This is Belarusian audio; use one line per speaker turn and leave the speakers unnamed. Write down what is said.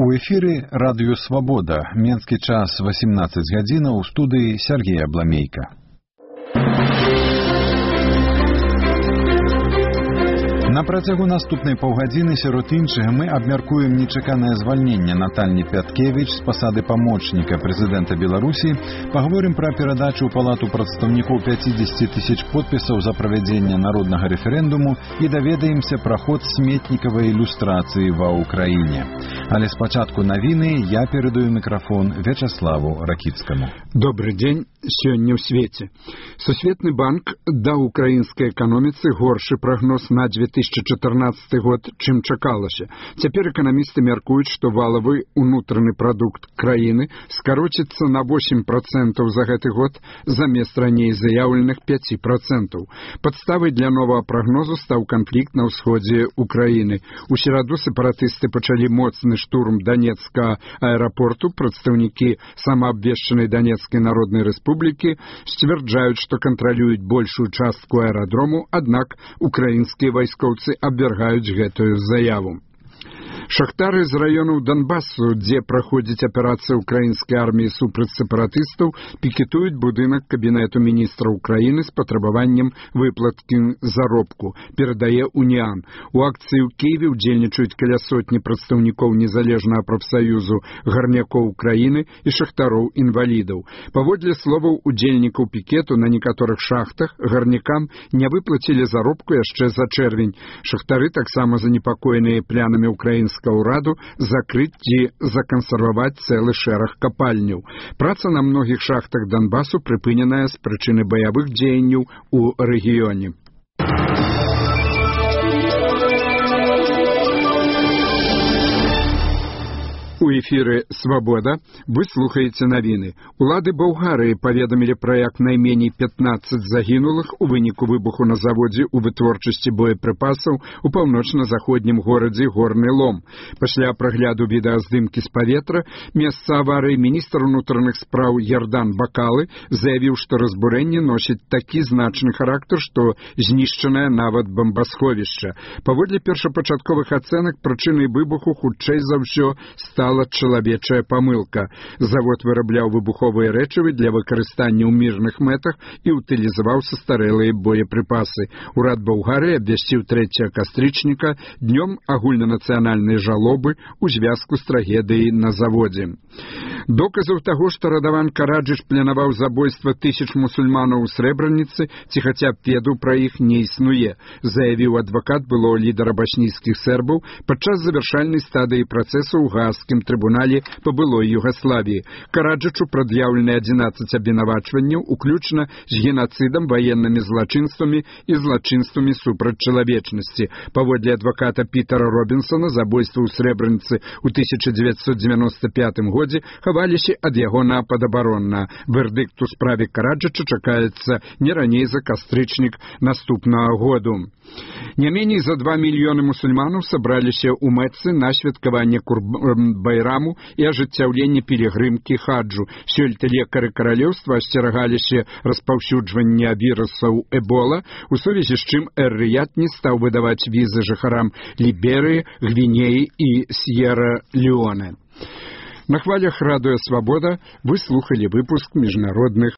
У эфіры радыё «Свабода». Менскі час 18 гадзінаў, у студыі Сергей Абламейка. На працягу наступнай паўгадзіны сярод іншага мы абмяркуем нечаканае звальненне Натальі Пяткевіч з пасады памочніка прэзідэнта Беларусі, паговорым пра перадачу ў палату прадстаўнікоў 50 тысяч подпісаў за правядзенне народнага рэферэндуму і даведаемся пра ход сметнікавай ілюстрацыі ва ўкраіне. Але спачатку навіны я перадаю мікрафон Вячаславу Ракіцкаму.
Добры дзень. Сёння ў свеце. Сусветны банк даў украінскай эканоміцы горшы прагноз на 2014 год, чым чакалася. Цяпер эканамісты мяркуюць, што валавы ўнутраны прадукт краіны скароціцца на 8% за гэты год замест раней заяўленых 5%. Падставай для новага прагнозу стаў канфлікт на ўсходзе ўкраіны. У сераду сепаратысты пачалі моцны штурм Данецкага аэрапорту. Прадстаўнікі самаабвешчанай Данецкай народнай рэспублікі сцвярджаюць, што кантралююць большую частку аэрадрому, аднак украінскія вайскоўцы абвяргаюць гэтую заяву. Шахтары з раёнаў Донбасу, дзе праходзіць аперацыя ўкраінскай арміі супраць сепаратыстаў, пікетуюць будынак кабінету міністра ўкраіны з патрабаваннем выплаткі заробку, перадае Уніан. У акцыі ў Кіеве ўдзельнічаюць каля сотні прадстаўнікоў незалежнага прафсаюзу гарнякоў Украіны і шахтароў-інвалідаў. Паводле словаў удзельнікаў пікету, на некаторых шахтах гарнякам не выплацілі заробку яшчэ за чэрвень. Шахтары таксама занепакоеныя планамі украінскага ўраду закрыць ці закансерваваць цэлы шэраг капальняў. Праца на многіх шахтах Донбасу прыпыненая з прычыны баявых дзеянняў у рэгіёне. У эфіры «Свабода» вы слухаеце навіны. Улады Балгарыі паведамілі пра як найменей 15 загінулых у выніку выбуху на заводзе ў вытворчасці боепрыпасаў у паўночна-заходнім горадзе Горны Лом. Пасля прагляду відэаздымкі з паветра месца аварыі міністр унутраных спраў Ярдан Бакалы заявіў, што разбурэнне носіць такі значны характар, што знішчанае нават бамбасховішча. Паводле першапачатковых ацэнак прычынай выбуху хутчэй за ўсё стала чалавечая памылка. Завод вырабляў выбуховыя рэчывы для выкарыстання ў мірных мэтах і ўтылізаваў састарэлыя боепрыпасы. Урад Балгарыі абвясціў 3 кастрычніка днём агульнанацыянальнай жалобы ў звязку з трагедыяй на заводзе. Доказаў таго, што Радаван Караджыч планаваў забойства тысяч мусульманаў у Срэбраніцы, ці хаця б ведаў пра іх, не існуе, заявіў адвакат былого лідара баснійскіх сербаў падчас завяршальнай стадыі працэсу ў Гаагскім трыбунале па былой Югаславіі. Караджычу прад'яўлены 11 абвінавачванняў, уключна з генацыдам, ваеннымі злачынствамі і злачынствамі супраць чалавечнасці. Паводле адваката Пітера Робінсона, забойства ў Срэбраніцы ў 1995 годзе хаваліся ад яго нападабаронна. Вердыкт у справе Караджыча чакаецца не раней за кастрычнік наступнага году. Не меней за 2 мільёны мусульманаў сабраліся ў Мэцы на святкаванне Байраму і ажыццяўленне пілігрымкі хаджу. Сёлета лекары каралеўства асцерагаліся распаўсюджвання вірусаў Эбола, у сувязі з чым Эр-Рыяд не стаў выдаваць візы жыхарам Ліберыі, Гвінеі і Сьерра-Леоне. На хвалях радыё «Свабода» вы слухалі выпуск міжнародных